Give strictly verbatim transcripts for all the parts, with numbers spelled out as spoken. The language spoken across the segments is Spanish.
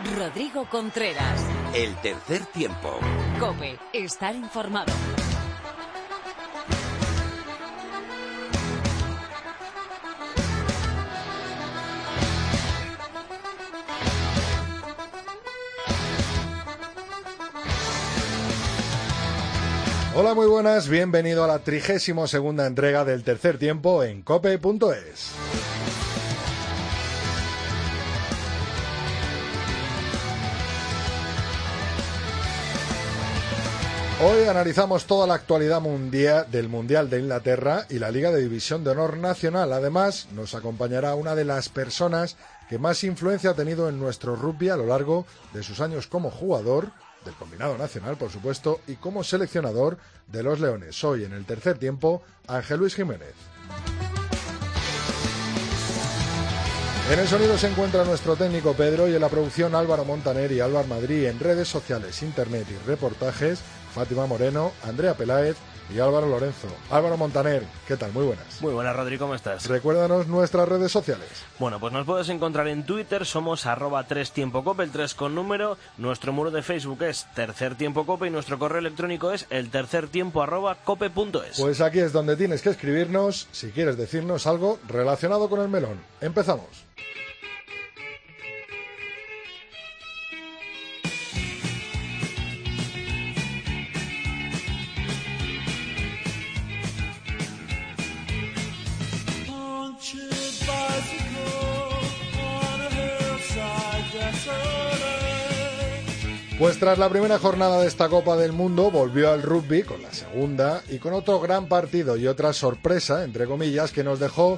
Rodrigo Contreras. El tercer tiempo. COPE. Estar informado. Hola, muy buenas, bienvenido a la trigésimo segunda entrega del tercer tiempo en cope punto es. Hoy analizamos toda la actualidad mundial del Mundial de Inglaterra y la Liga de División de Honor Nacional. Además, nos acompañará una de las personas que más influencia ha tenido en nuestro rugby a lo largo de sus años como jugador del combinado nacional, por supuesto, y como seleccionador de los Leones. Hoy, en el tercer tiempo, Ángel Luis Jiménez. En el sonido se encuentra nuestro técnico Pedro y en la producción Álvaro Montaner y Álvaro Madrid, en redes sociales, internet y reportajes, Fátima Moreno, Andrea Peláez y Álvaro Lorenzo. Álvaro Montaner, ¿qué tal? Muy buenas. Muy buenas, Rodrigo, ¿cómo estás? Recuérdanos nuestras redes sociales. Bueno, pues nos puedes encontrar en Twitter, somos arroba tres tiempo cope, el tres con número, nuestro muro de Facebook es tercer tiempo cope y nuestro correo electrónico es el tercer tiempo arroba cope punto es. Pues aquí es donde tienes que escribirnos si quieres decirnos algo relacionado con el melón. Empezamos. Pues tras la primera jornada de esta Copa del Mundo volvió al rugby con la segunda y con otro gran partido y otra sorpresa, entre comillas, que nos dejó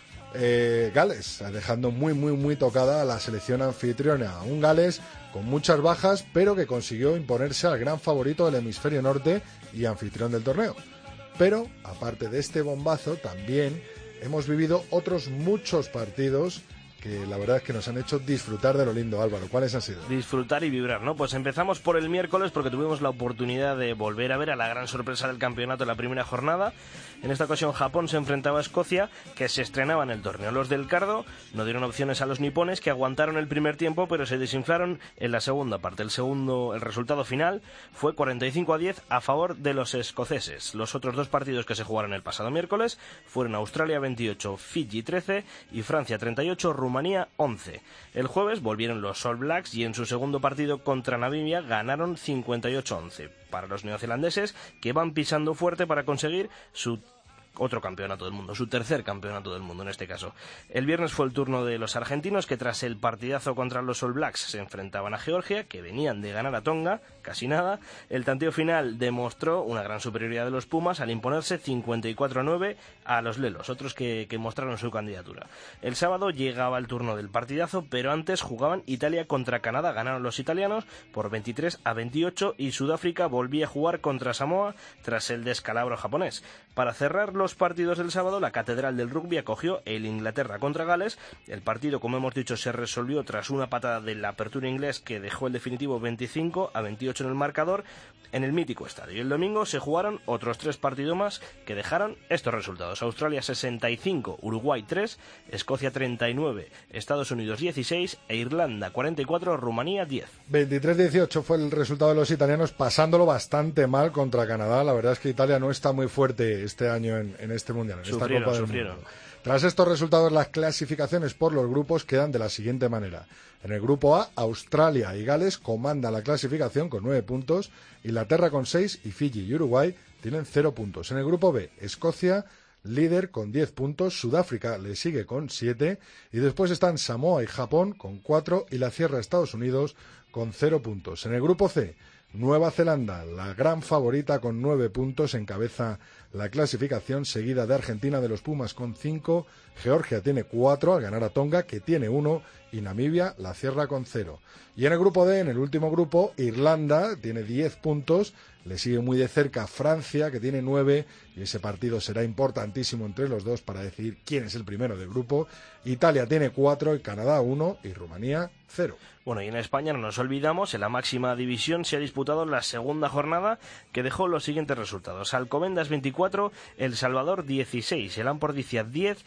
eh, Gales, dejando muy muy muy tocada a la selección anfitriona. Un Gales con muchas bajas, pero que consiguió imponerse al gran favorito del hemisferio norte y anfitrión del torneo. Pero, aparte de este bombazo, también hemos vivido otros muchos partidos que la verdad es que nos han hecho disfrutar de lo lindo. Álvaro, ¿cuáles han sido? Disfrutar y vibrar, ¿no? Pues empezamos por el miércoles porque tuvimos la oportunidad de volver a ver a la gran sorpresa del campeonato en la primera jornada. En esta ocasión Japón se enfrentaba a Escocia, que se estrenaba en el torneo. Los del Cardo no dieron opciones a los nipones, que aguantaron el primer tiempo pero se desinflaron en la segunda parte. El segundo, el resultado final fue cuarenta y cinco a diez a favor de los escoceses. Los otros dos partidos que se jugaron el pasado miércoles fueron Australia veintiocho, Fiji trece y Francia treinta y ocho, Rumanía once. El jueves volvieron los All Blacks y en su segundo partido contra Namibia ganaron cincuenta y ocho a once. Para los neozelandeses, que van pisando fuerte para conseguir su otro campeonato del mundo, su tercer campeonato del mundo en este caso. El viernes fue el turno de los argentinos, que tras el partidazo contra los All Blacks se enfrentaban a Georgia, que venían de ganar a Tonga, casi nada. El tanteo final demostró una gran superioridad de los Pumas al imponerse cincuenta y cuatro a nueve a los Lelos, otros que, que mostraron su candidatura. El sábado llegaba el turno del partidazo, pero antes jugaban Italia contra Canadá. Ganaron los italianos por veintitrés a veintiocho y Sudáfrica volvía a jugar contra Samoa tras el descalabro japonés. Para cerrar los partidos del sábado, la catedral del rugby acogió el Inglaterra contra Gales. El partido, como hemos dicho, se resolvió tras una patada de la apertura inglés que dejó el definitivo veinticinco a veintiocho en el marcador en el mítico estadio. Y el domingo se jugaron otros tres partidos más que dejaron estos resultados: Australia sesenta y cinco, Uruguay tres, Escocia treinta y nueve, Estados Unidos dieciséis e Irlanda cuarenta y cuatro, Rumanía diez. veintitrés a dieciocho fue el resultado de los italianos, pasándolo bastante mal contra Canadá. La verdad es que Italia no está muy fuerte este año en, en este mundial, en sufrieron, esta Copa del sufrieron. Mundo. Tras estos resultados, las clasificaciones por los grupos quedan de la siguiente manera. En el grupo A, Australia y Gales comandan la clasificación con nueve puntos, Inglaterra con seis y Fiji y Uruguay tienen cero puntos. En el grupo B, Escocia, líder con diez puntos, Sudáfrica le sigue con siete y después están Samoa y Japón con cuatro y la cierra Estados Unidos con cero puntos. En el grupo C, Nueva Zelanda, la gran favorita con nueve puntos, encabeza la clasificación, seguida de Argentina de los Pumas con cinco, Georgia tiene cuatro al ganar a Tonga, que tiene uno, y Namibia la cierra con cero. Y en el grupo D, en el último grupo, Irlanda tiene diez puntos, le sigue muy de cerca Francia, que tiene nueve, y ese partido será importantísimo entre los dos para decidir quién es el primero del grupo. Italia tiene cuatro, y Canadá uno, y Rumanía cero. Bueno, y en España no nos olvidamos, en la máxima división se ha disputado la segunda jornada, que dejó los siguientes resultados: Alcobendas veinticuatro, El Salvador dieciséis, el Ampordicia diez,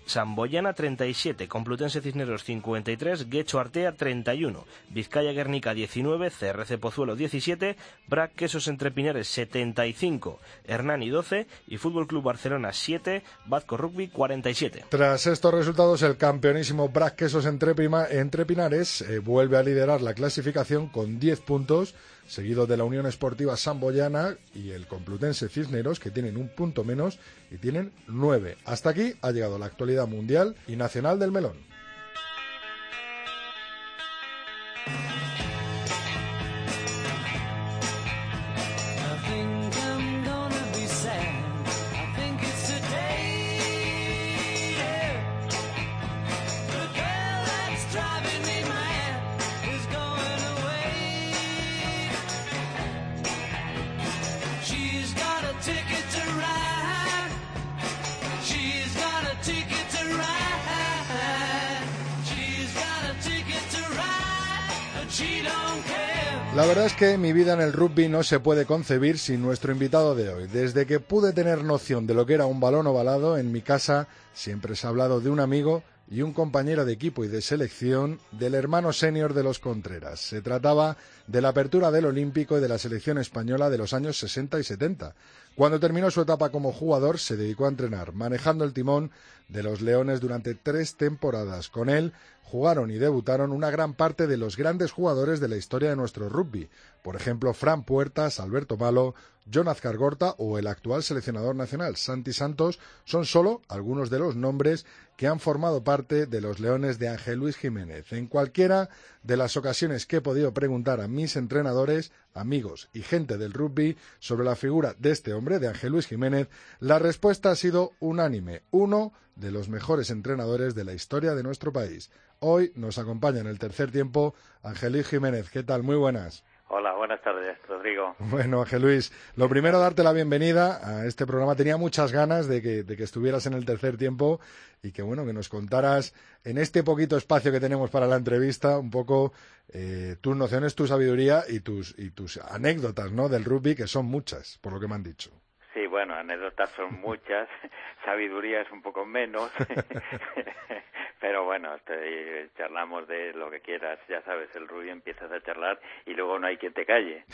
Samboyana treinta y siete, Complutense Cisneros cincuenta y tres, Guecho Artea treinta y uno, Vizcaya Guernica diecinueve, C R C Pozuelo diecisiete, Brac Quesos Entre Pinares setenta y cinco, Hernani doce y Fútbol Club Barcelona siete, Bazco Rugby cuarenta y siete. Tras estos resultados, el campeonísimo Brac Quesos Entre, Prima, Entre Pinares eh, vuelve a liderar la clasificación con diez puntos, seguido de la Unión Esportiva Samboyana y el Complutense Cisneros, que tienen un punto menos y tienen nueve. Hasta aquí ha llegado la actualidad mundial y nacional del melón. La verdad es que mi vida en el rugby no se puede concebir sin nuestro invitado de hoy. Desde que pude tener noción de lo que era un balón ovalado, en mi casa siempre se ha hablado de un amigo y un compañero de equipo y de selección, del hermano senior de los Contreras. Se trataba de la apertura del Olímpico y de la selección española de los años sesenta y setenta. Cuando terminó su etapa como jugador, se dedicó a entrenar, manejando el timón de los Leones durante tres temporadas. Con él jugaron y debutaron una gran parte de los grandes jugadores de la historia de nuestro rugby. Por ejemplo, Fran Puertas, Alberto Malo, John Azcargorta o el actual seleccionador nacional, Santi Santos, son solo algunos de los nombres que han formado parte de los Leones de Ángel Luis Jiménez. En cualquiera de las ocasiones que he podido preguntar a mis entrenadores, amigos y gente del rugby sobre la figura de este hombre, de Ángel Luis Jiménez, la respuesta ha sido unánime: uno de los mejores entrenadores de la historia de nuestro país. Hoy nos acompaña en el tercer tiempo Ángel Luis Jiménez. ¿Qué tal? Muy buenas. Hola, buenas tardes, Rodrigo. Bueno, Ángel Luis, lo primero, darte la bienvenida a este programa. Tenía muchas ganas de que, de que estuvieras en el tercer tiempo y que, bueno, que nos contaras en este poquito espacio que tenemos para la entrevista un poco eh, tus nociones, tu sabiduría y tus, y tus anécdotas, ¿no?, del rugby, que son muchas, por lo que me han dicho. Sí, bueno, anécdotas son muchas, sabiduría es un poco menos, pero bueno, estoy, charlamos de lo que quieras, ya sabes, el rugby empiezas a charlar y luego no hay quien te calle.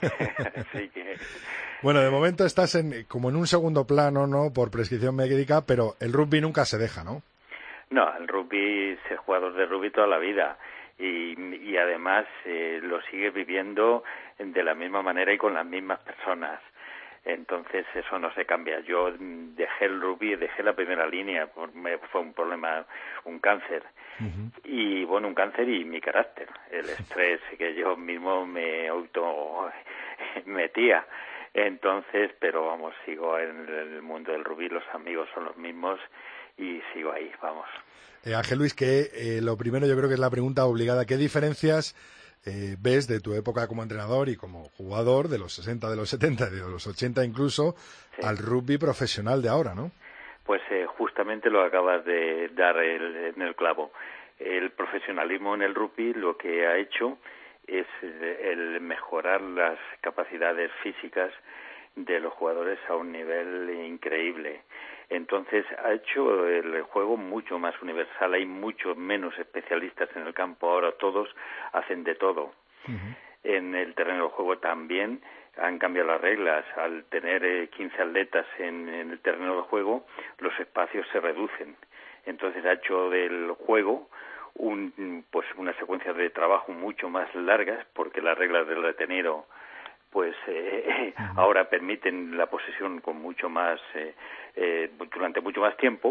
Así que... Bueno, de momento estás en, como en un segundo plano, ¿no?, por prescripción médica, pero el rugby nunca se deja, ¿no? No, el rugby, ser jugador de rugby toda la vida. Y, y además eh, lo sigues viviendo de la misma manera y con las mismas personas. Entonces eso no se cambia. Yo dejé el rugby, dejé la primera línea, por, me, fue un problema, un cáncer. Uh-huh. Y bueno, un cáncer y mi carácter, el estrés que yo mismo me auto metía. Entonces, pero vamos, sigo en el mundo del rugby, los amigos son los mismos y sigo ahí, vamos. Eh, Ángel Luis, que eh, lo primero yo creo que es la pregunta obligada. ¿Qué diferencias Eh, ves de tu época como entrenador y como jugador de los sesenta, de los setenta y de los ochenta incluso, sí, al rugby profesional de ahora, ¿no? Pues eh, justamente lo acabas de dar el, en el clavo. El profesionalismo en el rugby lo que ha hecho es el mejorar las capacidades físicas de los jugadores a un nivel increíble. Entonces ha hecho el juego mucho más universal, hay muchos menos especialistas en el campo, ahora todos hacen de todo. Uh-huh. En el terreno del juego también han cambiado las reglas, al tener eh, quince atletas en, en el terreno del juego, los espacios se reducen. Entonces ha hecho del juego un, pues una secuencia de trabajo mucho más largas, porque las reglas del retenido pues eh, uh-huh. ahora permiten la posesión con mucho más eh, eh, durante mucho más tiempo,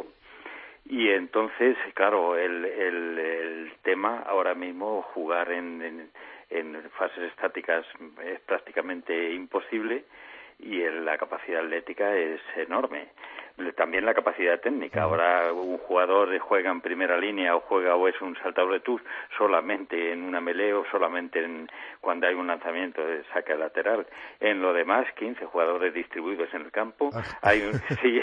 y entonces claro el, el, el tema ahora mismo jugar en, en, en fases estáticas es prácticamente imposible y el, la capacidad atlética es enorme. También la capacidad técnica. Ahora un jugador juega en primera línea o juega o es un saltador de tour solamente en una melee o solamente en, cuando hay un lanzamiento de saque lateral. En lo demás, quince jugadores distribuidos en el campo. Hay un, sí,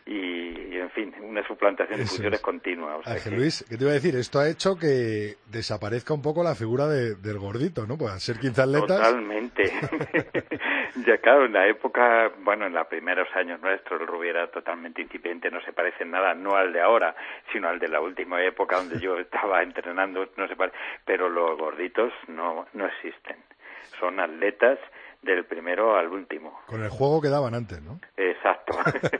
y, y en fin, una suplantación de funciones continua. O sea Ángel que... Luis, ¿qué te iba a decir? Esto ha hecho que desaparezca un poco la figura de, del gordito, ¿no? Pues al ser quince atletas... Totalmente. Ya claro, en la época, bueno, en los primeros años nuestros, el rugby era totalmente incipiente, no se parece en nada, no al de ahora, sino al de la última época donde yo estaba entrenando, no se parece, pero los gorditos no, no existen. Son atletas del primero al último. Con el juego que daban antes, ¿no? Exacto.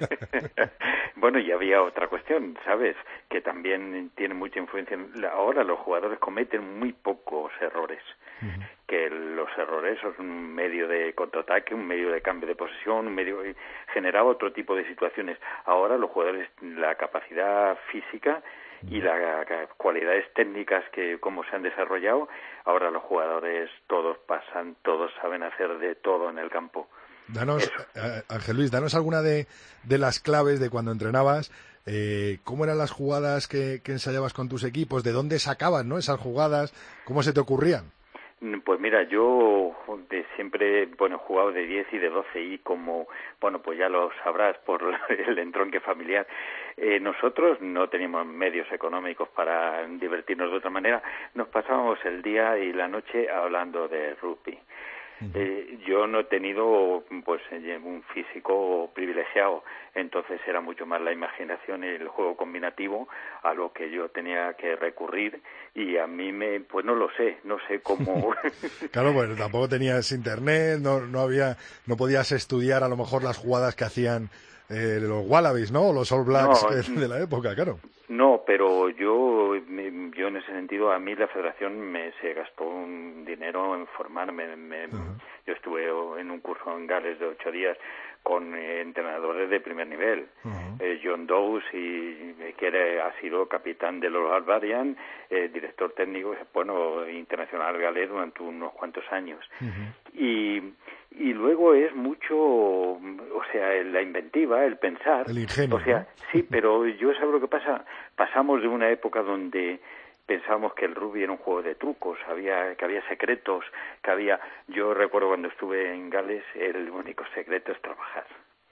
Bueno, y había otra cuestión, ¿sabes? Que también tiene mucha influencia. Ahora los jugadores cometen muy pocos errores. Uh-huh. Que los errores son un medio de contraataque, un medio de cambio de posesión, un medio que generaba otro tipo de situaciones. Ahora los jugadores, la capacidad física y las cualidades técnicas que como se han desarrollado, ahora los jugadores todos pasan, todos saben hacer de todo en el campo. Danos, eh, Ángel Luis, danos alguna de, de las claves de cuando entrenabas, eh, cómo eran las jugadas que, que ensayabas con tus equipos, de dónde sacabas, ¿no?, esas jugadas, cómo se te ocurrían. Pues mira, yo de siempre, bueno, he jugado de diez y de doce y como, bueno, pues ya lo sabrás por el entronque familiar, eh, nosotros no teníamos medios económicos para divertirnos de otra manera, nos pasábamos el día y la noche hablando de rugby. Eh, yo no he tenido pues un físico privilegiado, entonces era mucho más la imaginación y el juego combinativo a lo que yo tenía que recurrir y a mí me pues no lo sé, no sé cómo. Claro, pues tampoco tenías internet, no no había, no podías estudiar a lo mejor las jugadas que hacían eh, los Wallabies, ¿no? O los All Blacks no, de la época, claro. No, pero yo, yo en ese sentido, a mí la Federación me se gastó un dinero en formarme. Me, uh-huh. Yo estuve en un curso en Gales de ocho días con eh, entrenadores de primer nivel. Uh-huh. eh, John Dowes, y, que era, ha sido capitán de los Albarian, eh, director técnico, bueno, internacional galés durante unos cuantos años. Uh-huh. Y... Y luego es mucho, o sea, la inventiva, el pensar. El ingenio, o sea, ¿no? Sí, pero yo sabes lo que pasa. Pasamos de una época donde pensábamos que el rugby era un juego de trucos, había que había secretos, que había... Yo recuerdo cuando estuve en Gales, el único secreto es trabajar.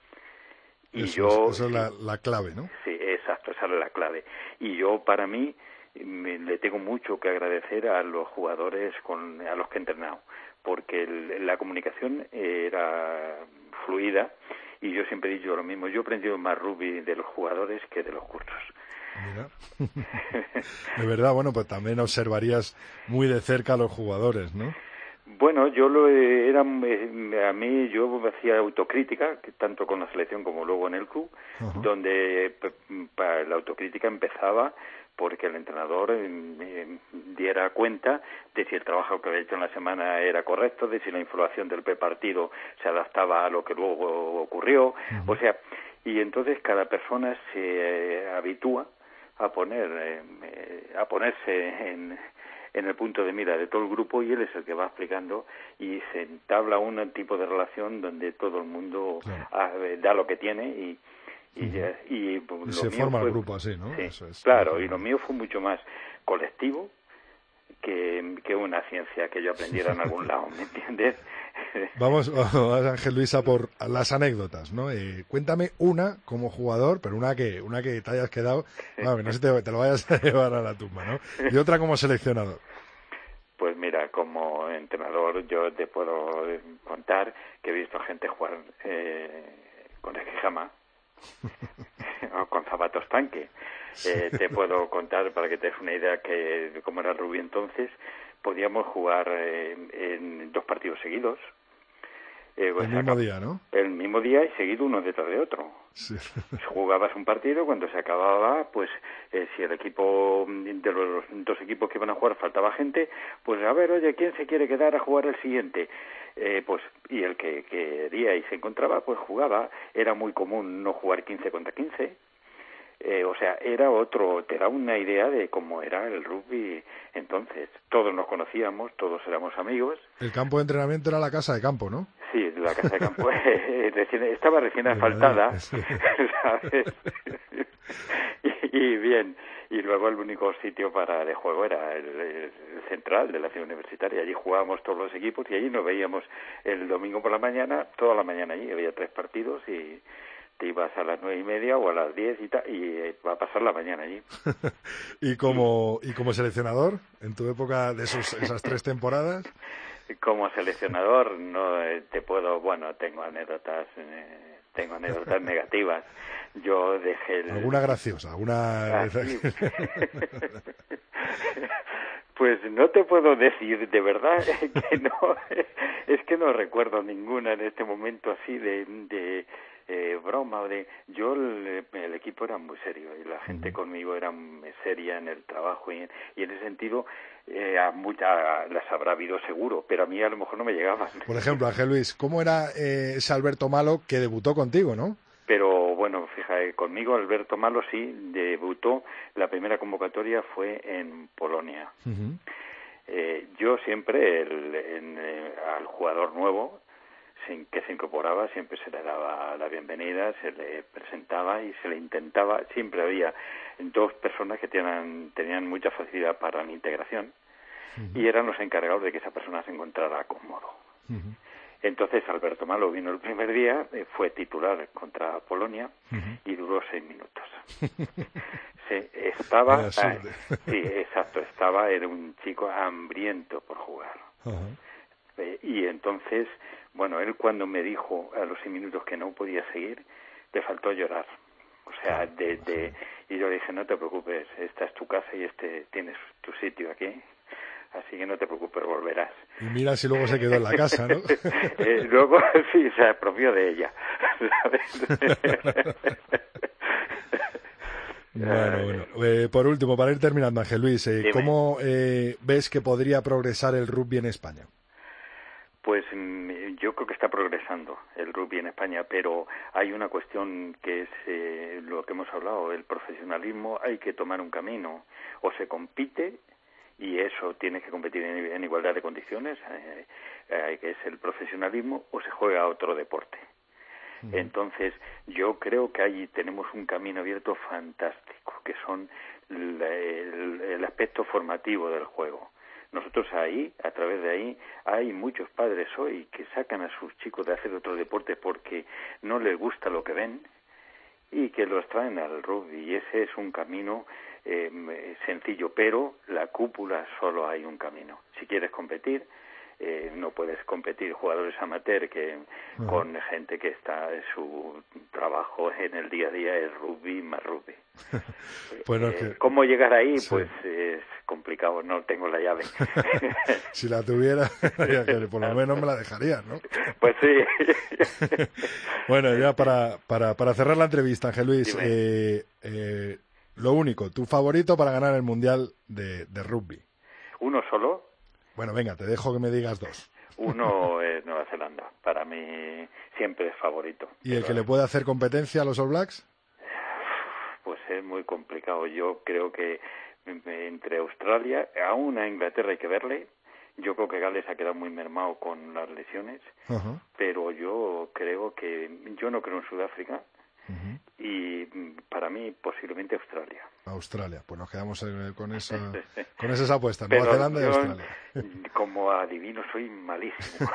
Y eso yo, es, eso es la, la clave, ¿no? Sí, exacto, esa es la clave. Y yo, para mí, me, le tengo mucho que agradecer a los jugadores con a los que he entrenado, porque el, la comunicación era fluida y yo siempre he dicho lo mismo. Yo he aprendido más rugby de los jugadores que de los cursos. Mira. De verdad, bueno, pues también observarías muy de cerca a los jugadores, ¿no? Bueno, yo lo era a mí yo hacía autocrítica, tanto con la selección como luego en el club, uh-huh. donde para la autocrítica empezaba porque el entrenador eh, diera cuenta de si el trabajo que había hecho en la semana era correcto, de si la información del prepartido se adaptaba a lo que luego ocurrió, uh-huh. o sea, y entonces cada persona se eh, habitúa a poner eh, a ponerse en, en el punto de mira de todo el grupo y él es el que va explicando y se entabla un tipo de relación donde todo el mundo claro. a, da lo que tiene y Y, uh-huh. y, y, y se forma fue, el grupo así, ¿no? Sí, Eso es, claro, y lo mío fue mucho más colectivo que, que una ciencia que yo aprendiera en algún lado, ¿me entiendes? Vamos, vamos, Ángel Luis, a por las anécdotas, ¿no? Eh, cuéntame una como jugador, pero una que una que te hayas quedado, no, que no se te, te lo vayas a llevar a la tumba, ¿no? Y otra como seleccionador. Pues mira, como entrenador yo te puedo contar que he visto gente jugar eh, con esquijama, o con zapatos tanque. Eh, te puedo contar, para que te des una idea que de cómo era el rugby entonces, podíamos jugar eh, en dos partidos seguidos. Eh, el mismo día, ¿no? El mismo día y seguido uno detrás de otro. Sí. Jugabas un partido, cuando se acababa, pues eh, si el equipo, de los dos equipos que iban a jugar faltaba gente, pues a ver, oye, ¿quién se quiere quedar a jugar el siguiente? Eh, pues y el que quería y se encontraba, pues jugaba. Era muy común no jugar quince contra quince. Eh, o sea, era otro, te da una idea de cómo era el rugby entonces. Todos nos conocíamos, todos éramos amigos. El campo de entrenamiento era la casa de campo, ¿no? Sí, la casa de campo recién, estaba recién asfaltada, ¿sabes? y, y bien, y luego el único sitio para de juego era el, el central de la ciudad universitaria. Allí jugábamos todos los equipos y allí nos veíamos el domingo por la mañana, toda la mañana allí, había tres partidos y te ibas a las nueve y media o a las diez y, ta, y va a pasar la mañana allí. ¿Y como y como seleccionador, en tu época de esos, esas tres temporadas? Como seleccionador no eh, te puedo, bueno, tengo anécdotas, eh, tengo anécdotas negativas. Yo dejé el... ¿Alguna graciosa? ¿Alguna...? Ah, sí. Pues no te puedo decir, de verdad, que no, es que no recuerdo ninguna en este momento así de, de eh, broma o de... Yo, el, el equipo era muy serio y la gente uh-huh. conmigo era muy seria en el trabajo y, y en ese sentido eh, a muchas las habrá habido seguro, pero a mí a lo mejor no me llegaban. Por ejemplo, Ángel Luis, ¿cómo era eh, ese Alberto Malo que debutó contigo, no? Pero bueno, fíjate, conmigo Alberto Malo sí debutó, la primera convocatoria fue en Polonia. Uh-huh. Eh, yo siempre, el, en, eh, al jugador nuevo sin, que se incorporaba, siempre se le daba la bienvenida, se le presentaba y se le intentaba, siempre había dos personas que tenían, tenían mucha facilidad para la integración uh-huh. y eran los encargados de que esa persona se encontrara cómodo. Uh-huh. Entonces Alberto Malo vino el primer día, eh, fue titular contra Polonia uh-huh. y duró seis minutos. Se, estaba, eh, sí, exacto, estaba, era un chico hambriento por jugar. Uh-huh. Eh, y entonces, bueno, él cuando me dijo a los seis minutos que no podía seguir, le faltó llorar. O sea, de, de, y yo le dije, no te preocupes, esta es tu casa y este tienes tu sitio aquí. Así que no te preocupes, volverás. Y mira si luego se quedó en la casa, ¿no? eh, luego sí, se apropió de ella. Bueno, bueno. Eh, por último, para ir terminando, Ángel Luis, eh, ¿cómo eh, ves que podría progresar el rugby en España? Pues yo creo que está progresando el rugby en España, pero hay una cuestión que es eh, lo que hemos hablado, el profesionalismo. Hay que tomar un camino, o se compite y eso tiene que competir en, en igualdad de condiciones, eh, eh, que es el profesionalismo, o se juega a otro deporte. Uh-huh. Entonces, yo creo que ahí tenemos un camino abierto fantástico, que son el, el, el aspecto formativo del juego. Nosotros ahí, a través de ahí, hay muchos padres hoy que sacan a sus chicos de hacer otro deporte porque no les gusta lo que ven y que los traen al rugby, y ese es un camino eh, sencillo, pero la cúpula solo hay un camino. Si quieres competir, eh, no puedes competir jugadores amateur que uh-huh. con gente que está en su trabajo en el día a día es rugby más rugby. Bueno, eh, que... ¿Cómo llegar ahí? Sí. Pues es complicado, no tengo la llave. Si la tuviera, por lo menos me la dejarías, ¿no? Pues sí. Bueno, ya para, para, para cerrar la entrevista, Ángel Luis, eh, eh, lo único, tu favorito para ganar el Mundial de, de Rugby. ¿Uno solo? Bueno, venga, te dejo que me digas dos. Uno es Nueva Zelanda, para mí siempre es favorito. ¿Y el que le puede hacer competencia a los All Blacks? Pues es muy complicado. Yo creo que entre Australia, aún a Inglaterra hay que verle. Yo creo que Gales ha quedado muy mermado con las lesiones, uh-huh. pero yo creo que, yo no creo en Sudáfrica, uh-huh. y para mí posiblemente Australia. Australia, pues nos quedamos con esa con esa apuesta, Nueva Zelanda y Australia. Como adivino soy malísimo.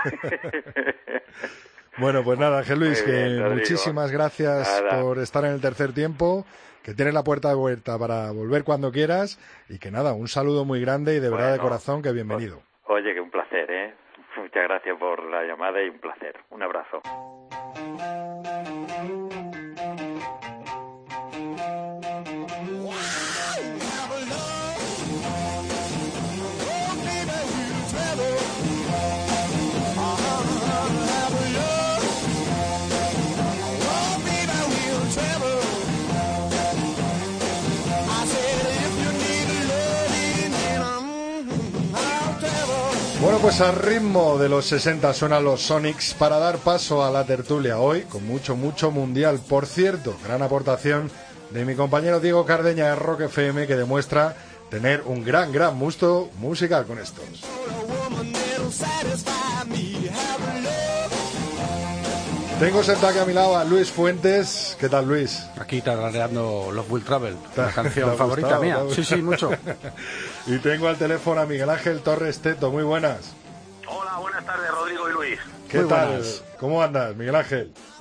Bueno, pues nada, Ángel Luis, bien, que muchísimas gracias nada. por estar en el tercer tiempo, que tienes la puerta abierta para volver cuando quieras, y que nada, un saludo muy grande y de verdad bueno, de corazón, que bienvenido. Oye, que un placer, ¿eh? Muchas gracias por la llamada y un placer. Un abrazo. Bueno, pues al ritmo de los sesenta suenan los Sonics para dar paso a la tertulia hoy, con mucho, mucho mundial. Por cierto, gran aportación de mi compañero Diego Cardeña de Rock F M, que demuestra tener un gran, gran gusto musical con estos. Tengo sentado aquí a mi lado a Luis Fuentes. ¿Qué tal, Luis? Aquí tarareando Love Will Travel, la canción favorita mía. ¿No? Sí, sí, mucho. Y tengo al teléfono a Miguel Ángel Torres Teto. Muy buenas. Hola, buenas tardes, Rodrigo y Luis. ¿Qué Muy tal? Buenas. ¿Cómo andas, Miguel Ángel?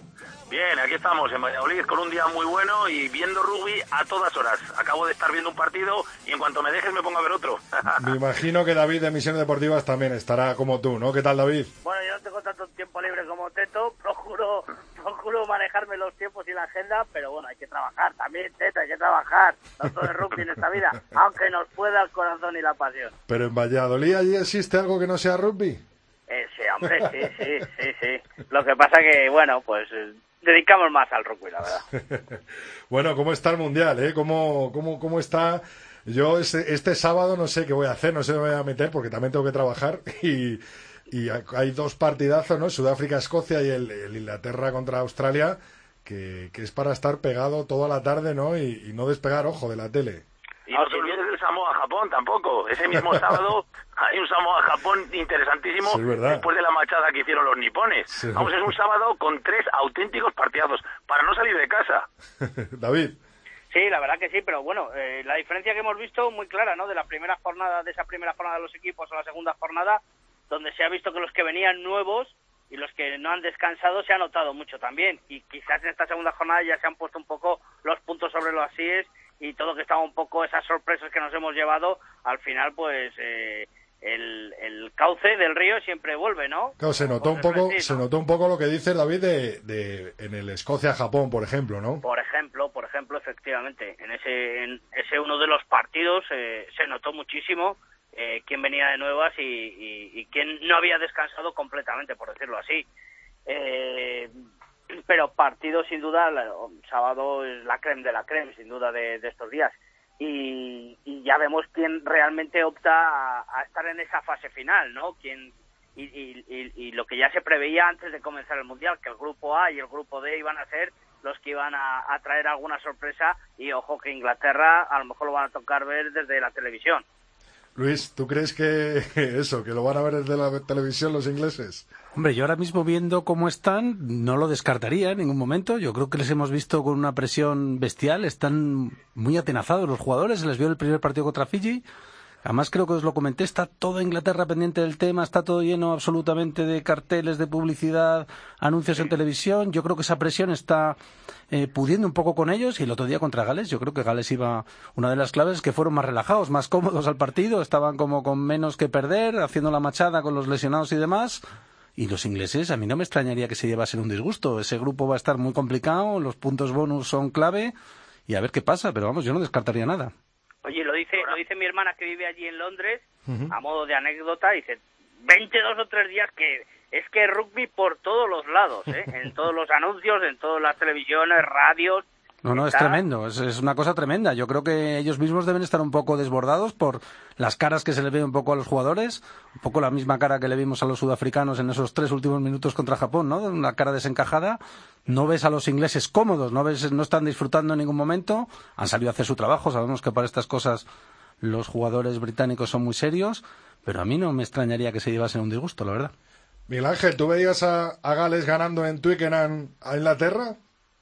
Bien, aquí estamos en Valladolid con un día muy bueno y viendo rugby a todas horas. Acabo de estar viendo un partido y en cuanto me dejes me pongo a ver otro. Me imagino que David de Misiones Deportivas también estará como tú, ¿no? ¿Qué tal, David? Bueno, yo no tengo tanto tiempo libre como Teto, procuro, procuro manejarme los tiempos y la agenda, pero bueno, hay que trabajar también, Teto, hay que trabajar. No todo es rugby en esta vida, aunque nos pueda el corazón y la pasión. Pero en Valladolid, ¿allí existe algo que no sea rugby? Eh, sí, hombre, sí, sí, sí, sí. Lo que pasa que, bueno, pues... dedicamos más al rugby, la verdad. Bueno, ¿cómo está el Mundial? ¿eh? ¿Cómo, cómo, cómo está? Yo este, este sábado no sé qué voy a hacer, no sé dónde me voy a meter porque también tengo que trabajar y, y hay dos partidazos, ¿no? Sudáfrica-Escocia y el, el Inglaterra contra Australia, que, que es para estar pegado toda la tarde, ¿no? Y, y no despegar, ojo, de la tele. Y no te olvides del Samoa-Japón tampoco. Ese mismo sábado hay un Samoa-Japón interesantísimo, sí, después de la machada que hicieron los nipones. Sí. Vamos, es un sábado con tres auténticos partidazos para no salir de casa. David. Sí, la verdad que sí, pero bueno, eh, la diferencia que hemos visto muy clara, ¿no? De la primera jornada, de esa primera jornada de los equipos a la segunda jornada, donde se ha visto que los que venían nuevos y los que no han descansado se ha notado mucho también. Y quizás en esta segunda jornada ya se han puesto un poco los puntos sobre los síes y todo que estaba un poco esas sorpresas que nos hemos llevado, al final pues eh, el, el cauce del río siempre vuelve, ¿no? Claro, se notó un poco, decir, se ¿no? notó un poco lo que dice David de, de en el Escocia-Japón, por ejemplo, ¿no? Por ejemplo, por ejemplo, efectivamente, en ese en ese uno de los partidos eh, se notó muchísimo eh, quién venía de nuevas y, y, y quién no había descansado completamente, por decirlo así. Eh, pero partido sin duda, el sábado es la creme de la creme, sin duda, de, de estos días. Y, y ya vemos quién realmente opta a, a estar en esa fase final, ¿no? Quién, y, y, y, y lo que ya se preveía antes de comenzar el Mundial, que el Grupo A y el Grupo D iban a ser los que iban a, a traer alguna sorpresa, y ojo que Inglaterra a lo mejor lo van a tocar ver desde la televisión. Luis, ¿tú crees que eso, que lo van a ver desde la televisión los ingleses? Hombre, yo ahora mismo viendo cómo están, no lo descartaría en ningún momento. Yo creo que les hemos visto con una presión bestial. Están muy atenazados los jugadores. Se les vio el primer partido contra Fiji. Además, creo que os lo comenté, está toda Inglaterra pendiente del tema, está todo lleno absolutamente de carteles, de publicidad, anuncios en televisión. Yo creo que esa presión está eh, pudiendo un poco con ellos. Y el otro día contra Gales, yo creo que Gales iba... Una de las claves es que fueron más relajados, más cómodos al partido, estaban como con menos que perder, haciendo la machada con los lesionados y demás. Y los ingleses, a mí no me extrañaría que se llevasen un disgusto. Ese grupo va a estar muy complicado, los puntos bonus son clave, y a ver qué pasa, pero vamos, yo no descartaría nada. Oye, lo dice lo dice mi hermana que vive allí en Londres, uh-huh. a modo de anécdota, dice, veintidós o tres días que es que rugby por todos los lados, ¿eh? En todos los anuncios, en todas las televisiones, radios. No, no, está... es tremendo, es, es una cosa tremenda. Yo creo que ellos mismos deben estar un poco desbordados por las caras que se les ve un poco a los jugadores, un poco la misma cara que le vimos a los sudafricanos en esos tres últimos minutos contra Japón, ¿no? Una cara desencajada. No ves a los ingleses cómodos, no ves, no están disfrutando en ningún momento. Han salido a hacer su trabajo, sabemos que para estas cosas los jugadores británicos son muy serios, pero a mí no me extrañaría que se llevasen un disgusto, la verdad. Miguel Ángel, ¿tú veías a, a Gales ganando en Twickenham a Inglaterra?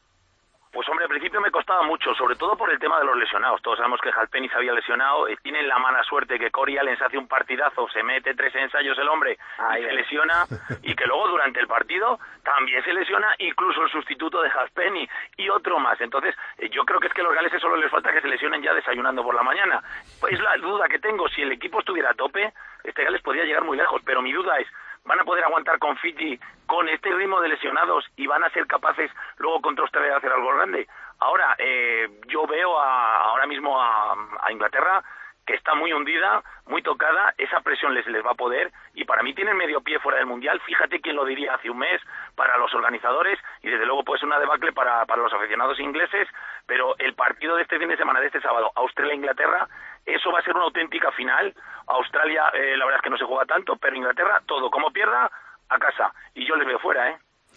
Pues hombre, al principio me costaba mucho, sobre todo por el tema de los lesionados. Todos sabemos que Halpenny se había lesionado, eh, tienen la mala suerte que Corey Allen se hace un partidazo, se mete tres ensayos el hombre Ay, y se lesiona, y que luego durante el partido también se lesiona incluso el sustituto de Halpenny y otro más. Entonces, eh, yo creo que es que a los galeses solo les falta que se lesionen ya desayunando por la mañana. Pues es la duda que tengo, si el equipo estuviera a tope, este Gales podría llegar muy lejos, pero mi duda es, ¿van a poder aguantar con Fiji con este ritmo de lesionados y van a ser capaces luego contra Australia de hacer algo grande? Ahora, eh, yo veo a, ahora mismo a, a Inglaterra que está muy hundida, muy tocada, esa presión les, les va a poder, y para mí tienen medio pie fuera del Mundial. Fíjate quién lo diría hace un mes para los organizadores, y desde luego puede ser una debacle para, para los aficionados ingleses, pero el partido de este fin de semana, de este sábado, Australia-Inglaterra, eso va a ser una auténtica final. Australia, eh, la verdad es que no se juega tanto, pero Inglaterra, todo, como pierda, a casa, y yo les veo fuera, ¿eh?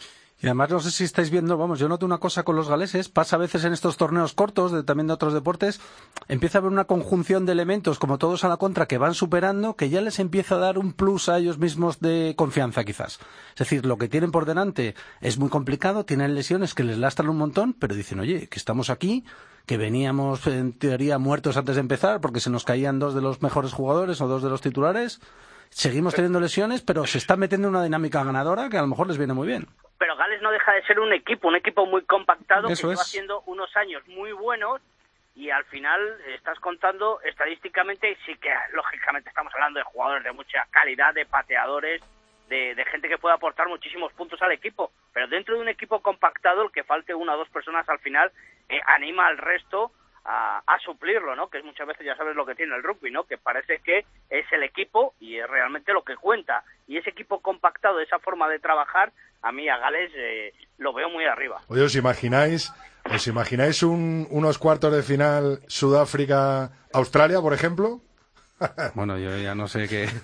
Y además no sé si estáis viendo, vamos, yo noto una cosa con los galeses, pasa a veces en estos torneos cortos, de, también de otros deportes, empieza a haber una conjunción de elementos, como todos a la contra, que van superando, que ya les empieza a dar un plus a ellos mismos de confianza, quizás. Es decir, lo que tienen por delante es muy complicado, tienen lesiones que les lastran un montón, pero dicen, oye, que estamos aquí, que veníamos en teoría muertos antes de empezar, porque se nos caían dos de los mejores jugadores o dos de los titulares, seguimos teniendo lesiones, pero se está metiendo en una dinámica ganadora que a lo mejor les viene muy bien. Pero Gales no deja de ser un equipo, un equipo muy compactado, Eso que lleva es. haciendo unos años muy buenos, y al final estás contando estadísticamente, sí que lógicamente estamos hablando de jugadores de mucha calidad, de pateadores, de, de gente que puede aportar muchísimos puntos al equipo, pero dentro de un equipo compactado, el que falte una o dos personas al final eh, anima al resto a, a suplirlo, ¿no? Que es muchas veces, ya sabes lo que tiene el rugby, ¿no? Que parece que es el equipo y es realmente lo que cuenta, y ese equipo compactado, esa forma de trabajar, a mí a Gales eh, lo veo muy arriba. Oye, ¿os imagináis, os imagináis un, unos cuartos de final Sudáfrica-Australia, por ejemplo? Bueno, yo ya no sé qué...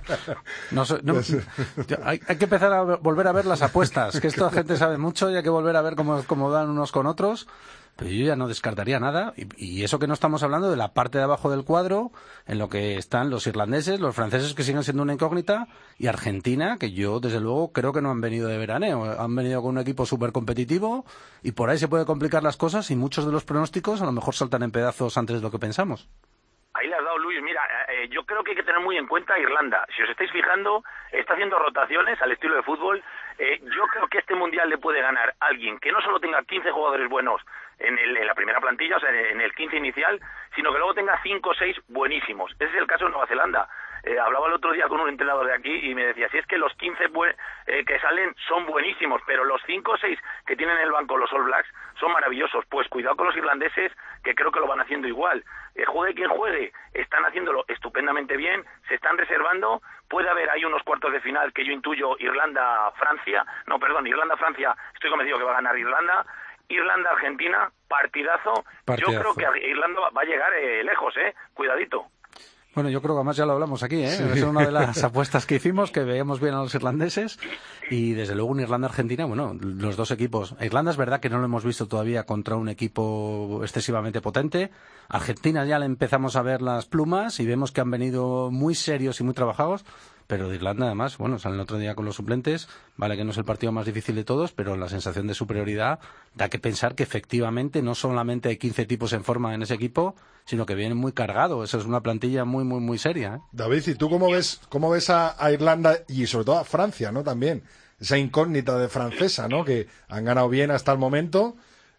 No sé, no, yo- hay, hay que empezar a volver a ver las apuestas, que esta gente sabe mucho y hay que volver a ver cómo, cómo dan unos con otros, pero yo ya no descartaría nada, y, y eso que no estamos hablando de la parte de abajo del cuadro, en lo que están los irlandeses, los franceses, que siguen siendo una incógnita, y Argentina, que yo desde luego creo que no han venido de veraneo, han venido con un equipo súper competitivo, y por ahí se puede complicar las cosas, y muchos de los pronósticos a lo mejor saltan en pedazos antes de lo que pensamos. Ahí le has dado, Luis. Mira, eh, yo creo que hay que tener muy en cuenta a Irlanda. Si os estáis fijando, está haciendo rotaciones al estilo de fútbol. Eh, yo creo que este Mundial le puede ganar a alguien que no solo tenga quince jugadores buenos en, el, en la primera plantilla, o sea, en el quince inicial, sino que luego tenga cinco o seis buenísimos. Ese es el caso de Nueva Zelanda. Eh, hablaba el otro día con un entrenador de aquí y me decía, si es que los quince buen, eh, que salen son buenísimos, pero los cinco o seis que tienen en el banco los All Blacks son maravillosos. Pues cuidado con los irlandeses, que creo que lo van haciendo igual. Eh, juegue quien juegue, están haciéndolo estupendamente bien, se están reservando. Puede haber ahí unos cuartos de final que yo intuyo Irlanda-Francia, no, perdón, Irlanda-Francia, estoy convencido que va a ganar Irlanda. Irlanda-Argentina, partidazo. Partidazo. Yo creo que Irlanda va a llegar eh, lejos, eh, cuidadito. Bueno, yo creo que además ya lo hablamos aquí, ¿eh? Esa es una de las apuestas que hicimos, que veíamos bien a los irlandeses, y desde luego en Irlanda-Argentina, bueno, los dos equipos. Irlanda es verdad que no lo hemos visto todavía contra un equipo excesivamente potente. Argentina ya le empezamos a ver las plumas y vemos que han venido muy serios y muy trabajados. Pero de Irlanda, además, bueno, salen el otro día con los suplentes, vale que no es el partido más difícil de todos, pero la sensación de superioridad da que pensar que efectivamente no solamente hay quince tipos en forma en ese equipo, sino que vienen muy cargados. Eso es una plantilla muy, muy, muy seria, ¿eh? David, ¿y tú cómo ves, cómo ves a, a Irlanda y sobre todo a Francia, ¿no? También, esa incógnita de francesa, ¿no? Que han ganado bien hasta el momento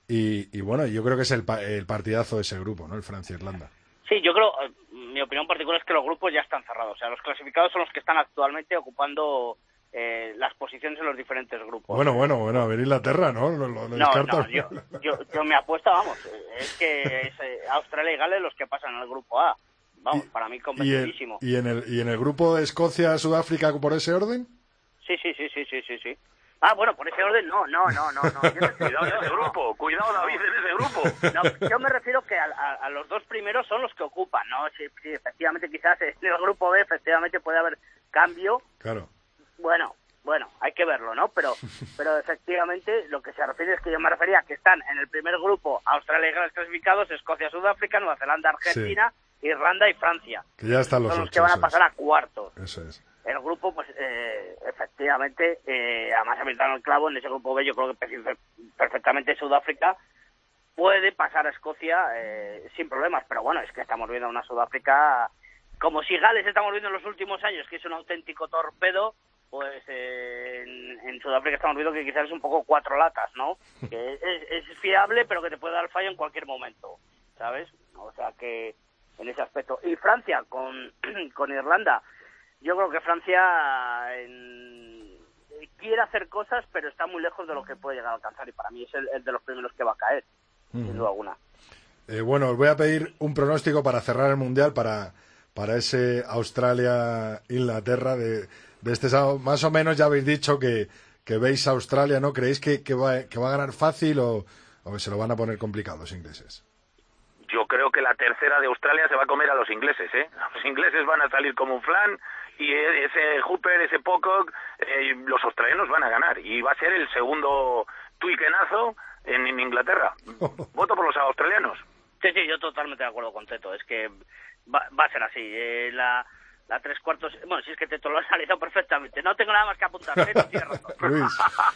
y, y bueno, yo creo que es el, pa- el partidazo de ese grupo, ¿no? El Francia-Irlanda. Sí, yo creo, eh, mi opinión particular es que los grupos ya están cerrados. O sea, los clasificados son los que están actualmente ocupando eh, las posiciones en los diferentes grupos. Bueno, bueno, bueno, a ver Inglaterra, ¿no? Lo, lo- lo No, descartas. no, yo, yo, yo me apuesta, vamos, es que es eh, Australia y Gales los que pasan al grupo A. Vamos, para mí ¿Y en, competidísimo. y, en el, ¿Y en el grupo de Escocia-Sudáfrica por ese orden? Sí, sí, sí, sí, sí, sí, sí. Ah, bueno, por ese orden no, no, no, no, no. Yo no Cuidado en ese grupo, cuidado David en ese grupo. No, yo me refiero que a, a, a los dos primeros son los que ocupan, ¿no? Sí, sí, efectivamente, quizás en el grupo B efectivamente puede haber cambio. Claro. Bueno, bueno, hay que verlo, ¿no? Pero, pero efectivamente lo que se refiere es que yo me refería a que están en el primer grupo Australia y Gales clasificados, Escocia, Sudáfrica, Nueva Zelanda, Argentina, Irlanda y Francia. Que ya están los Son los ocho, que van a eso pasar es. a cuartos. Eso es. El grupo, pues, eh, efectivamente, eh, además ha metido el clavo en ese grupo B. Yo creo que per- perfectamente Sudáfrica puede pasar a Escocia eh, sin problemas, pero bueno, es que estamos viendo una Sudáfrica como si Gales estamos viendo en los últimos años, que es un auténtico torpedo. Pues eh, en, en Sudáfrica estamos viendo que quizás es un poco cuatro latas, ¿no? Que es, es fiable, pero que te puede dar fallo en cualquier momento, ¿sabes? O sea que en ese aspecto. Y Francia con, con Irlanda. Yo creo que Francia en, quiere hacer cosas, pero está muy lejos de lo que puede llegar a alcanzar. Y para mí es el, el de los primeros que va a caer, uh-huh. sin duda alguna. Eh, bueno, os voy a pedir un pronóstico para cerrar el Mundial, para, para ese Australia-Inglaterra de, de este sábado. Más o menos ya habéis dicho que, que veis a Australia, ¿no? ¿Creéis que, que, va, que va a ganar fácil o, o que se lo van a poner complicado los ingleses? Yo creo que la tercera de Australia se va a comer a los ingleses, ¿eh? Los ingleses van a salir como un flan y ese Hooper, ese Pocock, eh, los australianos van a ganar. Y va a ser el segundo tuiquenazo en, en Inglaterra. Voto por los australianos. Sí, sí, yo totalmente de acuerdo con Teto. Es que va, va a ser así. Eh, la, la tres cuartos... Bueno, si es que te lo has analizado perfectamente. No tengo nada más que apuntar. Luis.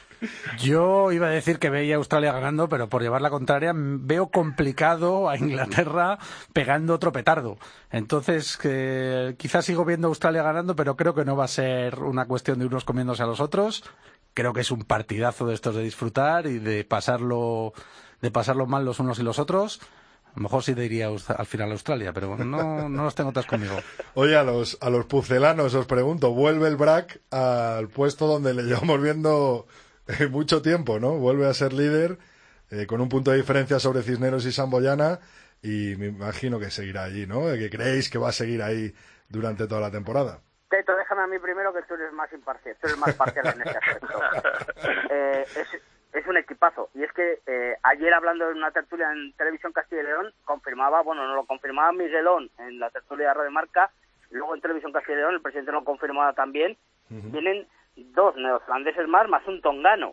Yo iba a decir que veía a Australia ganando, pero por llevar la contraria veo complicado a Inglaterra pegando otro petardo. Entonces, que quizás sigo viendo a Australia ganando, pero creo que no va a ser una cuestión de unos comiéndose a los otros. Creo que es un partidazo de estos de disfrutar y de pasarlo, de pasarlo mal los unos y los otros. A lo mejor sí diría al final Australia, pero no, no los tengo todos conmigo. Oye, a los, a los pucelanos os pregunto, ¿vuelve el B R A C al puesto donde le llevamos viendo eh, mucho tiempo, ¿no? Vuelve a ser líder eh, con un punto de diferencia sobre Cisneros y Samboyana y me imagino que seguirá allí, ¿no? ¿Que creéis que va a seguir ahí durante toda la temporada? Teto, déjame a mí primero que tú eres más imparcial, tú eres más parcial en este aspecto. Eh, es... Es un equipazo. Y es que eh, ayer hablando en una tertulia en Televisión Castilla y León, confirmaba, bueno, no lo confirmaba Miguelón en la tertulia de Radio Marca, luego en Televisión Castilla y León el presidente lo confirmaba también, uh-huh. Vienen dos neozelandeses más, más un tongano.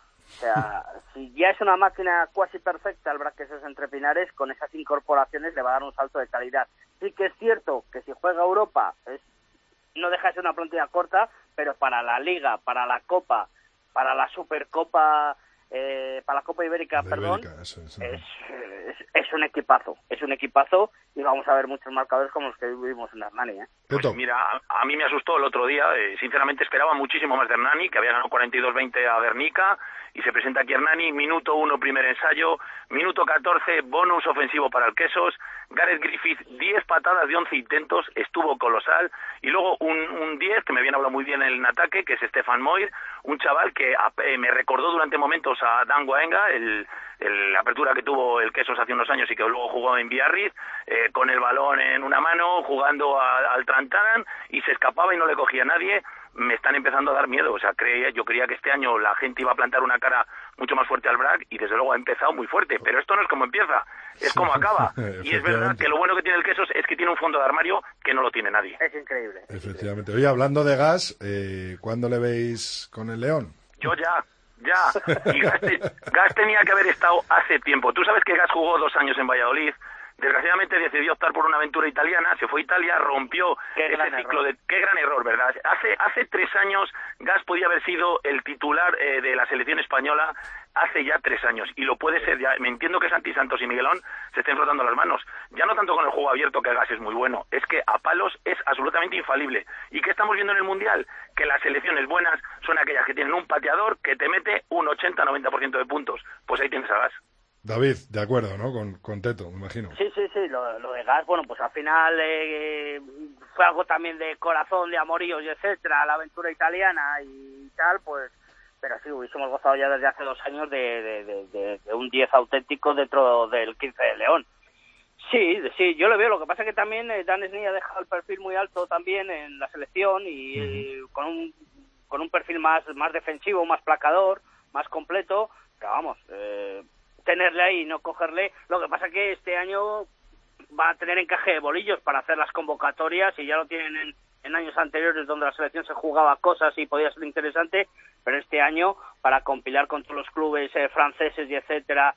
O sea, si ya es una máquina cuasi perfecta el Braquesos entre Pinares, con esas incorporaciones le va a dar un salto de calidad. Sí que es cierto que si juega Europa, es, no deja de ser una plantilla corta, pero para la Liga, para la Copa, para la Supercopa... Eh, para la Copa Ibérica, de perdón, Ibérica, eso, eso. Es, es, es un equipazo, es un equipazo y vamos a ver muchos marcadores como los que vivimos en Hernani, ¿eh? Pues mira, a, a mí me asustó el otro día, eh, sinceramente esperaba muchísimo más de Hernani, que había ganado cuarenta y dos veinte a Guernica, y se presenta aquí Hernani, minuto uno primer ensayo, minuto catorce bonus ofensivo para el Quesos, Gareth Griffith diez patadas de once intentos, estuvo colosal, y luego un, un diez que me viene hablado muy bien en el ataque, que es Stefan Moir, un chaval que eh, me recordó durante momentos a Dan Waenga, el, el la apertura que tuvo el Quesos hace unos años y que luego jugó en Biarritz, eh, con el balón en una mano, jugando a, al Trantaran, y se escapaba y no le cogía a nadie. Me están empezando a dar miedo, o sea, creía, yo creía que este año la gente iba a plantar una cara mucho más fuerte al B R A C y desde luego ha empezado muy fuerte, pero esto no es como empieza, es como acaba, y es verdad que lo bueno que tiene el Quesos es que tiene un fondo de armario que no lo tiene nadie. Es increíble. Efectivamente. Oye, hablando de Gas, eh, ¿cuándo le veis con el León? Yo ya, ya, y Gas, te, Gas tenía que haber estado hace tiempo. Tú sabes que Gas jugó dos años en Valladolid. Desgraciadamente decidió optar por una aventura italiana, se fue a Italia, rompió ese ciclo de... Qué gran error, ¿verdad? Hace hace tres años Gas podía haber sido el titular eh, de la selección española, hace ya tres años, y lo puede ser ya. Me entiendo que Santi Santos y Miguelón se estén frotando las manos, ya no tanto con el juego abierto, que Gas es muy bueno, es que a palos es absolutamente infalible. ¿Y qué estamos viendo en el Mundial? Que las selecciones buenas son aquellas que tienen un pateador que te mete un ochenta a noventa por ciento de puntos. Pues ahí tienes a Gas. David, de acuerdo, ¿no? Con, con Teto, me imagino. Sí, sí, sí, lo, lo de Gas, bueno, pues al final eh, fue algo también de corazón, de amoríos y etcétera, la aventura italiana y tal, pues, pero sí, hubiésemos gozado ya desde hace dos años de, de, de, de, de un diez auténtico dentro del quince de León. Sí, sí, yo lo veo, lo que pasa es que también eh, Dan Sní ha dejado el perfil muy alto también en la selección y uh-huh. eh, con un con un perfil más, más defensivo, más placador, más completo, pero vamos... Eh, tenerle ahí y no cogerle. Lo que pasa que este año va a tener encaje de bolillos para hacer las convocatorias y ya lo tienen en, en años anteriores donde la selección se jugaba cosas y podía ser interesante, pero este año para compilar con todos los clubes eh, franceses y etcétera,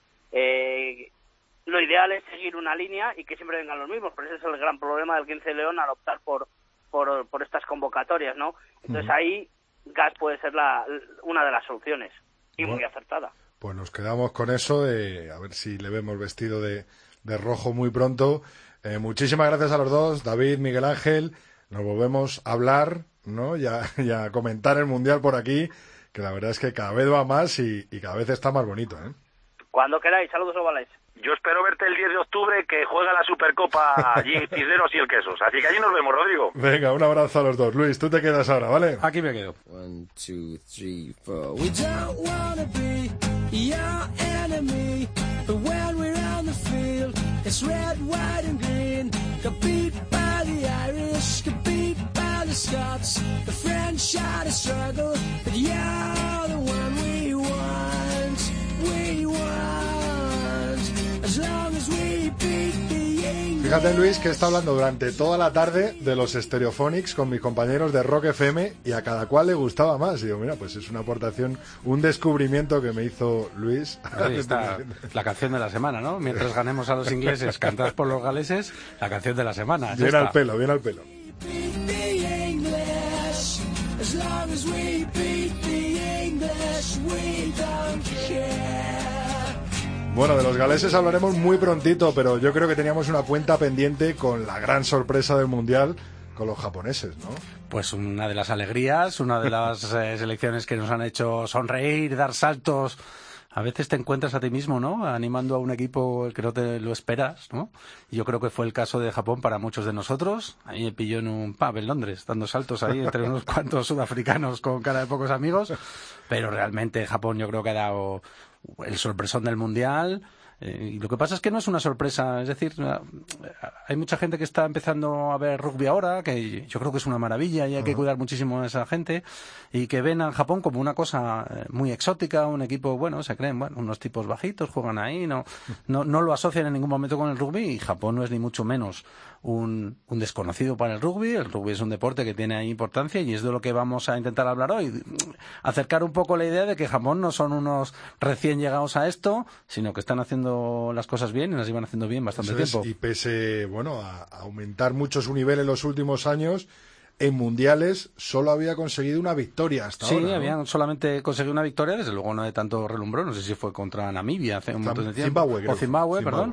eh, lo ideal es seguir una línea y que siempre vengan los mismos, pero ese es el gran problema del quince de León al optar por por, por estas convocatorias, ¿no? Entonces uh-huh. ahí Gas puede ser la, una de las soluciones y bueno. muy acertada. Pues nos quedamos con eso, eh, a ver si le vemos vestido de, de rojo muy pronto. Eh, muchísimas gracias a los dos, David, Miguel Ángel. Nos volvemos a hablar, ¿no? Y a, y a comentar el Mundial por aquí, que la verdad es que cada vez va más y, y cada vez está más bonito, ¿eh? Cuando queráis, saludos ovales. Yo espero verte el diez de octubre, que juega la Supercopa allí, Cisneros y el Quesos. Así que allí nos vemos, Rodrigo. Venga, un abrazo a los dos. Luis, tú te quedas ahora, ¿vale? Aquí me quedo. One, two, three, four. We don't wanna be your enemy, but when we're on the field, it's red, white and green. Got beat by the Irish, got beat by the Scots. The French had a struggle, but you're the one we want, we want, as long as we beat the English. Fíjate, Luis, que está hablando durante toda la tarde de los Stereophonics con mis compañeros de Rock F M y a cada cual le gustaba más. Y digo, mira, pues es una aportación, un descubrimiento que me hizo Luis. Ahí está la canción de la semana, ¿no? Mientras ganemos a los ingleses, cantadas por los galeses, la canción de la semana. Bien al pelo, bien al pelo. 'cause we beat the English, we don't care. Bueno, de los galeses hablaremos muy prontito, pero yo creo que teníamos una cuenta pendiente con la gran sorpresa del Mundial, con los japoneses, ¿no? Pues una de las alegrías, una de las eh, selecciones que nos han hecho sonreír, dar saltos. A veces te encuentras a ti mismo, ¿no? Animando a un equipo que no te lo esperas, ¿no? Y yo creo que fue el caso de Japón para muchos de nosotros. A mí me pilló en un pub en Londres, dando saltos ahí entre unos cuantos sudafricanos con cara de pocos amigos. Pero realmente Japón yo creo que ha dado el sorpresón del Mundial. Eh, y lo que pasa es que no es una sorpresa, es decir, hay mucha gente que está empezando a ver rugby ahora, que yo creo que es una maravilla y hay que cuidar muchísimo a esa gente, y que ven a Japón como una cosa muy exótica, un equipo, bueno, se creen, bueno, unos tipos bajitos, juegan ahí, no, no, no lo asocian en ningún momento con el rugby, y Japón no es ni mucho menos un, un desconocido para el rugby. El rugby es un deporte que tiene ahí importancia y es de lo que vamos a intentar hablar hoy, acercar un poco la idea de que Japón no son unos recién llegados a esto, sino que están haciendo las cosas bien y las iban haciendo bien bastante Eso es, tiempo. Y pese, bueno, a, a aumentar mucho su nivel en los últimos años, en mundiales solo había conseguido una victoria hasta sí, ahora. Sí, ¿no? habían solamente conseguido una victoria, desde luego no de tanto relumbró, no sé si fue contra Namibia hace un montón de tiempo. Zimbabue, creo. O Zimbabue, Zimbabue, perdón.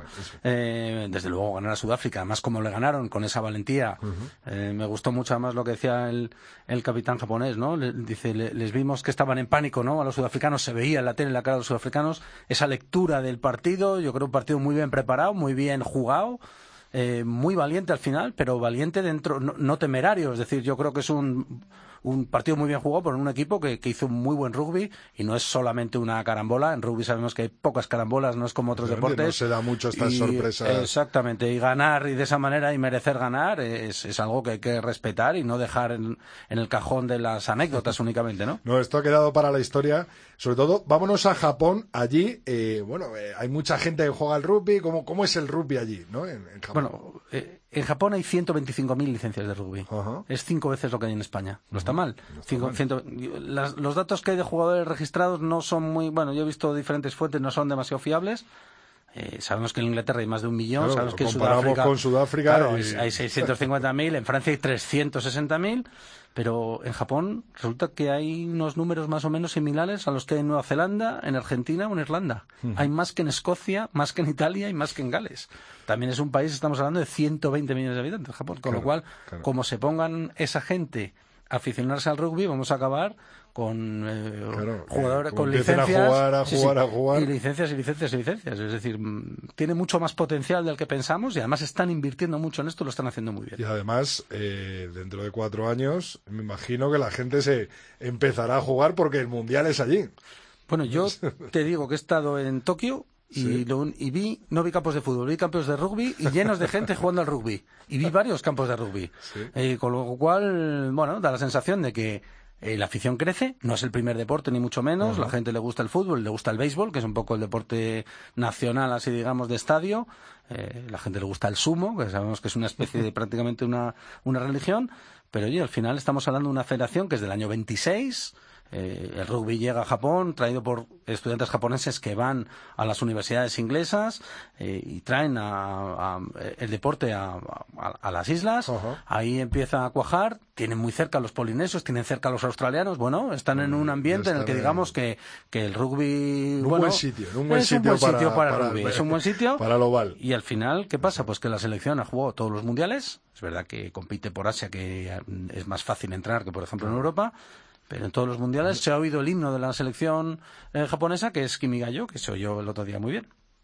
Eh, desde luego ganar a Sudáfrica, además como le ganaron con esa valentía. Uh-huh. eh, me gustó mucho además lo que decía el, el capitán japonés, ¿no? Le, dice, le, les vimos que estaban en pánico, ¿no? A los sudafricanos, se veía en la tele en la cara de los sudafricanos esa lectura del partido, yo creo un partido muy bien preparado, muy bien jugado. Eh, muy valiente al final, pero valiente dentro, no, no temerario, es decir, yo creo que es un, un partido muy bien jugado por un equipo que, que hizo un muy buen rugby y no es solamente una carambola. En rugby sabemos que hay pocas carambolas, no es como otros deportes. No se da mucho estas y, sorpresas. Exactamente, y ganar y de esa manera y merecer ganar es, es algo que hay que respetar y no dejar en, en el cajón de las anécdotas únicamente, ¿no? No, esto ha quedado para la historia. Sobre todo, vámonos a Japón. Allí, eh, bueno, eh, hay mucha gente que juega al rugby. ¿Cómo, cómo es el rugby allí, no? En, en Japón. Bueno, eh, en Japón hay ciento veinticinco mil licencias de rugby. Uh-huh. Es cinco veces lo que hay en España. No uh-huh. está mal. No está Cinco, mal. Ciento, las, los datos que hay de jugadores registrados no son muy... Bueno, yo he visto diferentes fuentes, no son demasiado fiables. Eh, sabemos que en Inglaterra hay más de un millón. Claro, sabemos que en comparamos Sudáfrica, con Sudáfrica. Claro, Y... hay seiscientos cincuenta mil. En Francia hay trescientos sesenta mil. Pero en Japón resulta que hay unos números más o menos similares a los que hay en Nueva Zelanda, en Argentina o en Irlanda. Uh-huh. Hay más que en Escocia, más que en Italia y más que en Gales. También es un país, estamos hablando de ciento veinte millones de habitantes, Japón. Con claro, lo cual, claro. como se pongan esa gente a aficionarse al rugby, vamos a acabar con eh, claro, jugadores eh, con licencias. A jugar, a jugar, sí, sí, a jugar. Y licencias y licencias y licencias. Es decir, tiene mucho más potencial del que pensamos y además están invirtiendo mucho en esto y lo están haciendo muy bien. Y además, eh, dentro de cuatro años, me imagino que la gente se empezará a jugar porque el Mundial es allí. Bueno, yo te digo que he estado en Tokio y, sí. lo, y vi, no vi campos de fútbol, vi campos de rugby y llenos de gente jugando al rugby. Y vi varios campos de rugby. Sí. Eh, con lo cual, bueno, da la sensación de que Eh, la afición crece, no es el primer deporte ni mucho menos, uh-huh. La gente le gusta el fútbol, le gusta el béisbol, que es un poco el deporte nacional, así digamos, de estadio, eh, la gente le gusta el sumo, que sabemos que es una especie de prácticamente una, una religión, pero oye, al final estamos hablando de una federación que es del año veintiséis, eh, el rugby llega a Japón, traído por estudiantes japoneses que van a las universidades inglesas eh, y traen a, a, el deporte a, a, a las islas, uh-huh. Ahí empieza a cuajar, tienen muy cerca a los polinesios, tienen cerca a los australianos, bueno, están en un ambiente en el que digamos que, que el rugby, un bueno, buen sitio, un buen es sitio, un buen para, sitio para, para el rugby, para, es un buen sitio para el oval. Y al final, ¿qué pasa? Pues que la selección ha jugado todos los mundiales, es verdad que compite por Asia, que es más fácil entrar que por ejemplo en Europa, pero en todos los mundiales se ha oído el himno de la selección eh, japonesa, que es Kimi Gayo, que se oyó el otro día muy bien.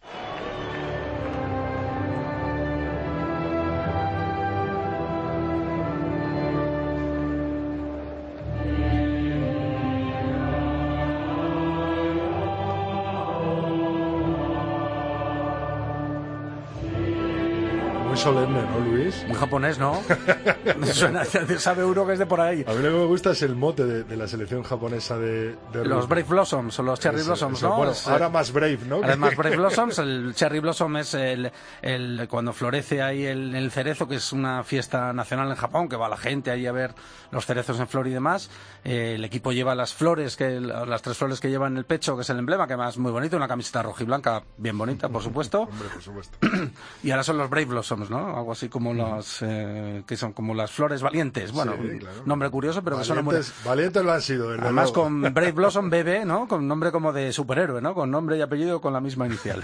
Muy solemne, ¿no, Luis? Muy japonés, ¿no? Suena, sabe uno que es de por ahí. A mí lo que me gusta es el mote de, de la selección japonesa de, de los Brave Blossoms o los Cherry eso, Blossoms, eso, ¿no? Bueno, es, ahora más Brave, ¿no? Ahora más Brave Blossoms. El Cherry Blossom es el, el cuando florece ahí el, el cerezo, que es una fiesta nacional en Japón, que va la gente ahí a ver los cerezos en flor y demás. Eh, el equipo lleva las flores, que las tres flores que lleva en el pecho, que es el emblema, que además es muy bonito, una camiseta roja y blanca, bien bonita, por supuesto. Hombre, por supuesto. Y ahora son los Brave Blossoms. digamos, ¿no? Algo así como las eh, que son como las flores valientes. Bueno, Sí, claro. nombre curioso, pero Valientes, que suena muy... valientes lo han sido, desde Además luego. con Brave Blossom Bebé, ¿no? Con nombre como de superhéroe, ¿no? Con nombre y apellido con la misma inicial.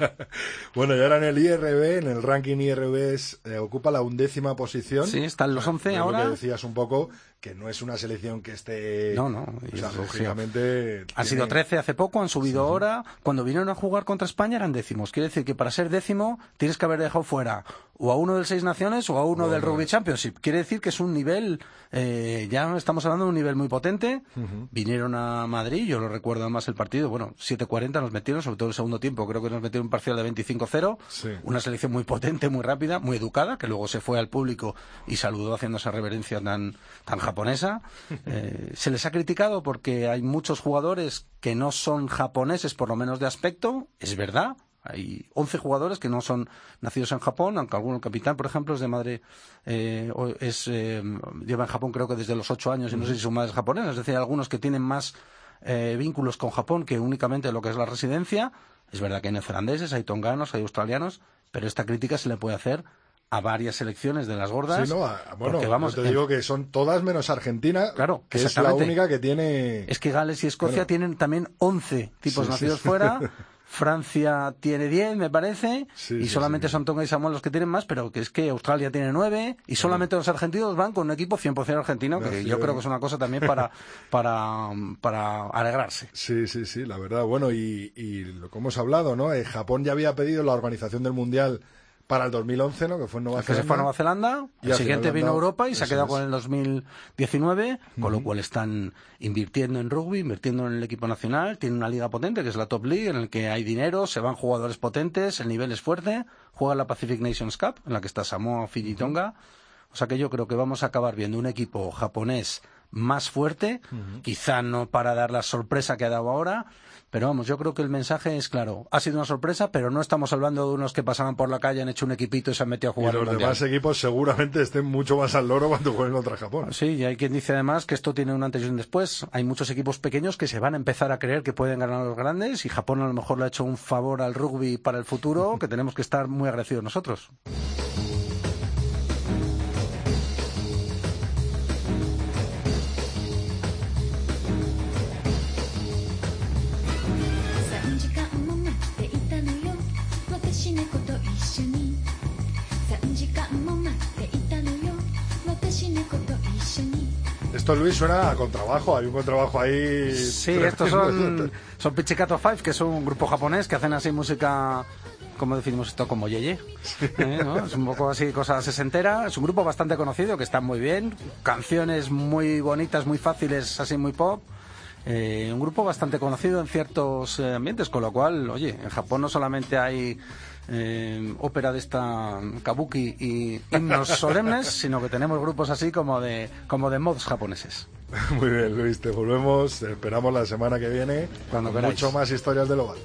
Bueno, y ahora en el I R B, en el ranking I R B, es, eh, ocupa la undécima posición. Sí, están los once es ahora. Lo que decías un poco, que no es una selección que esté... No, no. O sea, Sí. lógicamente... Han tiene... sido trece hace poco, han subido Sí, sí. ahora. Cuando vinieron a jugar contra España eran décimos. Quiere decir que para ser décimo tienes que haber dejado fuera o a uno del Seis Naciones o a uno No, del no Rugby es. Championship. Quiere decir que es un nivel, eh, ya estamos hablando de un nivel muy potente. Uh-huh. Vinieron a Madrid, yo lo recuerdo más el partido, bueno, siete cuarenta nos metieron, sobre todo el segundo tiempo, creo que nos metieron un parcial de veinticinco cero. Sí. Una selección muy potente, muy rápida, muy educada, que luego se fue al público y saludó haciendo esa reverencia tan, tan japonesa. Eh, se les ha criticado porque hay muchos jugadores que no son japoneses, por lo menos de aspecto, es verdad. Hay once jugadores que no son nacidos en Japón, aunque alguno, el capitán, por ejemplo, es de madre, eh, es, eh, lleva en Japón creo que desde los ocho años y no sé si su madre es japonesa. Es decir, hay algunos que tienen más eh, vínculos con Japón que únicamente lo que es la residencia. Es verdad que hay neozelandeses, hay tonganos, hay australianos, pero esta crítica se le puede hacer a varias selecciones de las gordas. Sí, no, a- bueno, porque, vamos, yo te en- digo que son todas menos Argentina, Claro, que es la exactamente. única que tiene... Es que Gales y Escocia Bueno. tienen también once tipos Sí, nacidos sí. fuera. Francia tiene diez, me parece, Sí, y sí, solamente sí. son Tonga y Samoa los que tienen más, pero que es que Australia tiene nueve, y solamente los argentinos van con un equipo cien por ciento argentino, que Nació- yo creo que es una cosa también para, para, para alegrarse. Sí, sí, sí, la verdad. Bueno, y, y lo que hemos hablado, ¿no? Eh, Japón ya había pedido la organización del Mundial para el dos mil once, ¿no? Que fue en Nueva Que se Zelanda. fue a Nueva Zelanda, Y el al siguiente final le han vino a dado- Europa y se ha eso quedado es. con el dos mil diecinueve, con lo cual están invirtiendo en rugby, invirtiendo en el equipo nacional, tienen una liga potente que es la Top League, en la que hay dinero, se van jugadores potentes, el nivel es fuerte, juega la Pacific Nations Cup, en la que está Samoa, Fiji y Tonga, o sea que yo creo que vamos a acabar viendo un equipo japonés más fuerte, quizá no para dar la sorpresa que ha dado ahora, pero vamos, yo creo que el mensaje es claro. Ha sido una sorpresa, pero no estamos hablando de unos que pasaban por la calle, han hecho un equipito y se han metido a Y jugar los el Mundial. demás equipos seguramente estén mucho más al loro cuando jueguen contra Japón. Sí, y hay quien dice además que esto tiene un antes y un después. Hay muchos equipos pequeños que se van a empezar a creer que pueden ganar a los grandes y Japón a lo mejor le ha hecho un favor al rugby para el futuro que tenemos que estar muy agradecidos nosotros. Esto, Luis, suena a contrabajo. Hay un contrabajo ahí... Sí, tremendo. estos son, son Pichicato Five, que es un grupo japonés que hacen así música, ¿cómo definimos esto? Como yeye. ¿Eh? ¿No? Es un poco así, cosa sesentera. Es un grupo bastante conocido, que está muy bien. Canciones muy bonitas, muy fáciles, así muy pop. Eh, un grupo bastante conocido en ciertos eh, ambientes, con lo cual, oye, en Japón no solamente hay eh, ópera de esta kabuki y himnos solemnes, sino que tenemos grupos así como de como de mods japoneses. Muy bien, Luis, te volvemos. Te esperamos la semana que viene. Cuando con queráis. mucho más historias del oval.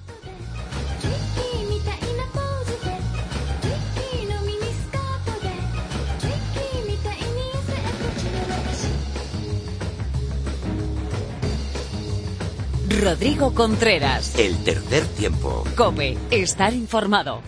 Rodrigo Contreras. El tercer tiempo. COPE. Estar informado.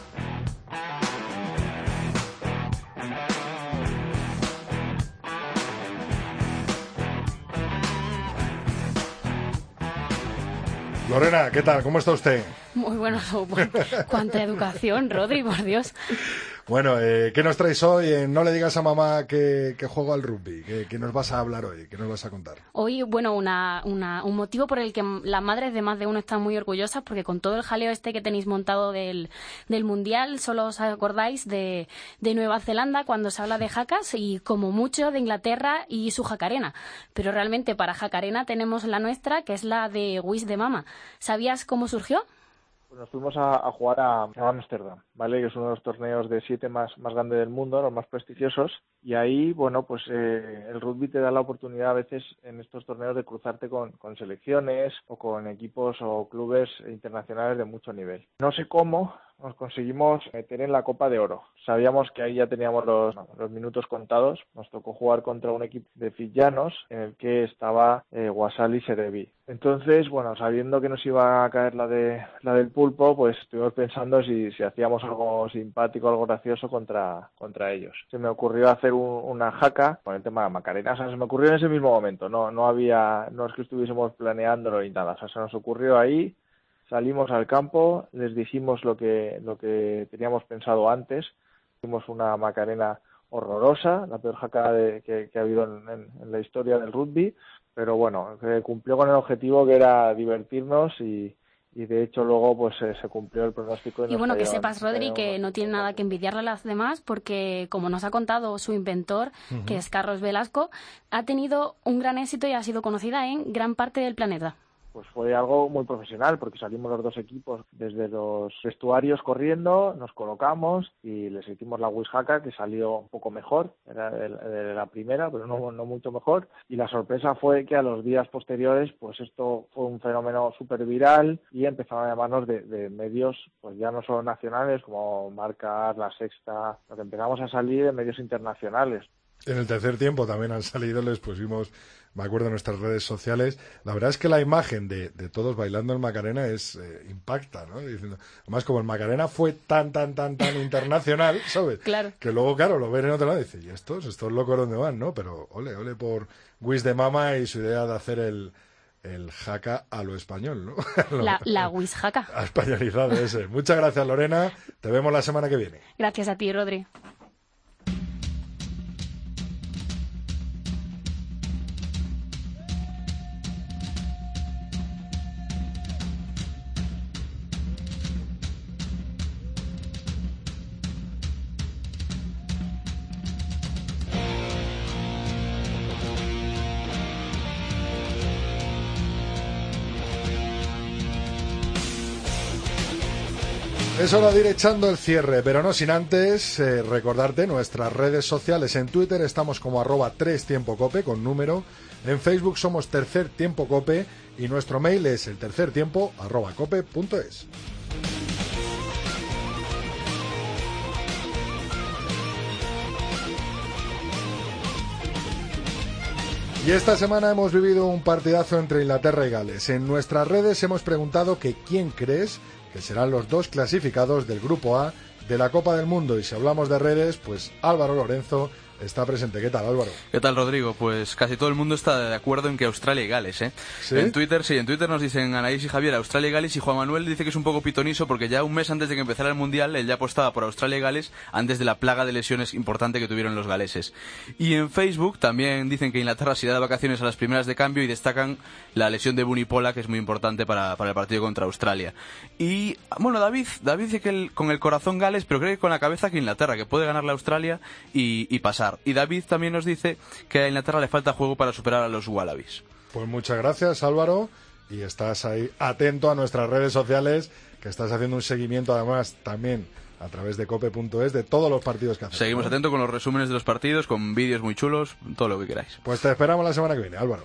Lorena, ¿qué tal? ¿Cómo está usted? Muy bueno, cuánta educación, Rodri, por Dios. Bueno, eh, ¿qué nos traes hoy? Eh, no le digas a mamá que, que juego al rugby. ¿Qué, qué nos vas a hablar hoy? ¿Qué nos vas a contar? Hoy, bueno, una, una, un motivo por el que las madres de más de uno están muy orgullosas, porque con todo el jaleo este que tenéis montado del, del Mundial, solo os acordáis de, de Nueva Zelanda cuando se habla de jacas y como mucho de Inglaterra y su jacarena. Pero realmente para jacarena tenemos la nuestra, que es la de Wish de Mama. ¿Sabías cómo surgió? Pues nos fuimos a, a jugar a Ámsterdam, ¿vale? Que es uno de los torneos de siete más, más grandes del mundo, los más prestigiosos. Y ahí, bueno, pues eh, el rugby te da la oportunidad a veces en estos torneos de cruzarte con, con selecciones o con equipos o clubes internacionales de mucho nivel. No sé cómo nos conseguimos meter en la Copa de Oro. Sabíamos que ahí ya teníamos los, los minutos contados. Nos tocó jugar contra un equipo de fiyianos en el que estaba eh, Wasali Serebi. Entonces, bueno, sabiendo que nos iba a caer la de la del pulpo, pues estuvimos pensando si, si hacíamos hicimos algo simpático, algo gracioso contra contra ellos. Se me ocurrió hacer un, una jaca con el tema de Macarena, o sea, se me ocurrió en ese mismo momento, no no había, no es que estuviésemos planeándolo ni nada, o sea, se nos ocurrió ahí, salimos al campo, les dijimos lo que lo que teníamos pensado antes, hicimos una Macarena horrorosa, la peor jaca de, que, que ha habido en, en, en la historia del rugby, pero bueno, que cumplió con el objetivo que era divertirnos y y de hecho luego pues eh, se cumplió el pronóstico. Y, y bueno, que llevan, sepas, Rodri, que no tiene nada que envidiarle a las demás porque, como nos ha contado su inventor, uh-huh. que es Carlos Velasco, ha tenido un gran éxito y ha sido conocida en gran parte del planeta. Pues fue algo muy profesional porque salimos los dos equipos desde los vestuarios corriendo, nos colocamos y les hicimos la Wishaka, que salió un poco mejor, era de, de la primera, pero no, no mucho mejor. Y la sorpresa fue que a los días posteriores, pues esto fue un fenómeno súper viral y empezaron a llamarnos de, de medios, pues ya no solo nacionales como Marca, La Sexta, lo que empezamos a salir de medios internacionales. En el tercer tiempo también han salido, les pusimos, me acuerdo, en nuestras redes sociales. La verdad es que la imagen de, de todos bailando el Macarena es eh, impacta, ¿no? Diciendo, además, como el Macarena fue tan, tan, tan, tan internacional, ¿sabes? Claro. Que luego, claro, lo ven en otro lado y dicen, ¿y estos? ¿Estos locos dónde van, no? Pero ole, ole por Wish de Mama y su idea de hacer el, el jaca a lo español, ¿no? La, la Wish jaca. A españolizado ese. Muchas gracias, Lorena. Te vemos la semana que viene. Gracias a ti, Rodri. Es hora de ir echando el cierre, pero no sin antes eh, recordarte nuestras redes sociales. En Twitter estamos como arroba tres tiempo cope con número. En Facebook somos Tercer Tiempo Cope y nuestro mail es el tercer tiempo arroba cope punto es. Y esta semana hemos vivido un partidazo entre Inglaterra y Gales. En nuestras redes hemos preguntado que quién crees que serán los dos clasificados del Grupo A de la Copa del Mundo. Y si hablamos de redes, pues Álvaro Lorenzo está presente. ¿Qué tal, Álvaro? ¿Qué tal, Rodrigo? Pues casi todo el mundo está de acuerdo en que Australia y Gales, ¿eh? ¿Sí? En Twitter, sí, en Twitter nos dicen Anaís y Javier, Australia y Gales, y Juan Manuel dice que es un poco pitoniso porque ya un mes antes de que empezara el Mundial, él ya apostaba por Australia y Gales antes de la plaga de lesiones importante que tuvieron los galeses. Y en Facebook también dicen que Inglaterra se irá de vacaciones a las primeras de cambio y destacan la lesión de Vunipola, que es muy importante para, para el partido contra Australia. Y, bueno, David, David dice que el, con el corazón Gales, pero cree que con la cabeza que Inglaterra, que puede ganarle a Australia y, y pasar. Y David también nos dice que a Inglaterra le falta juego para superar a los Wallabies. Pues muchas gracias, Álvaro, y estás ahí atento a nuestras redes sociales, que estás haciendo un seguimiento además también a través de cope punto es de todos los partidos que hacemos. Seguimos ¿no? atentos con los resúmenes de los partidos, con vídeos muy chulos, todo lo que queráis. Pues te esperamos la semana que viene, Álvaro.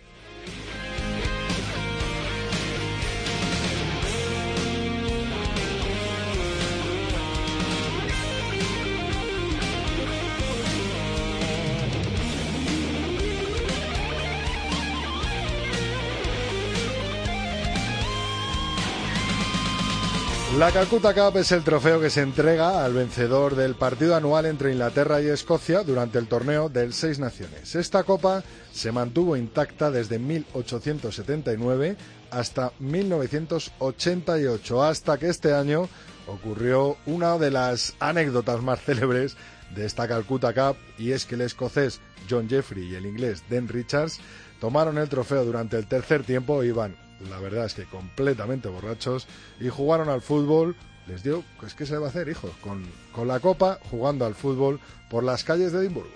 La Calcutta Cup es el trofeo que se entrega al vencedor del partido anual entre Inglaterra y Escocia durante el torneo del Seis Naciones. Esta copa se mantuvo intacta desde mil ochocientos setenta y nueve hasta mil novecientos ochenta y ocho, hasta que este año ocurrió una de las anécdotas más célebres de esta Calcutta Cup, y es que el escocés John Jeffrey y el inglés Dan Richards tomaron el trofeo durante el tercer tiempo. Iban, la verdad es que completamente borrachos, y jugaron al fútbol. Les dio, pues ¿qué se le va a hacer, hijos? Con, con la copa, jugando al fútbol por las calles de Edimburgo.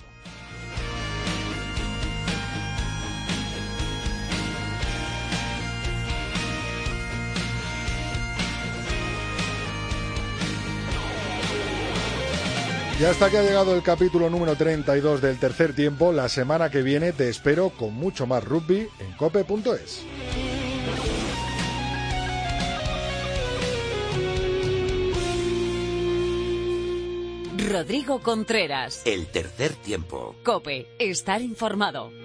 Y hasta que ha llegado el capítulo número treinta y dos del tercer tiempo. La semana que viene te espero con mucho más rugby en cope punto es. Rodrigo Contreras. El tercer tiempo. Cope, estar informado.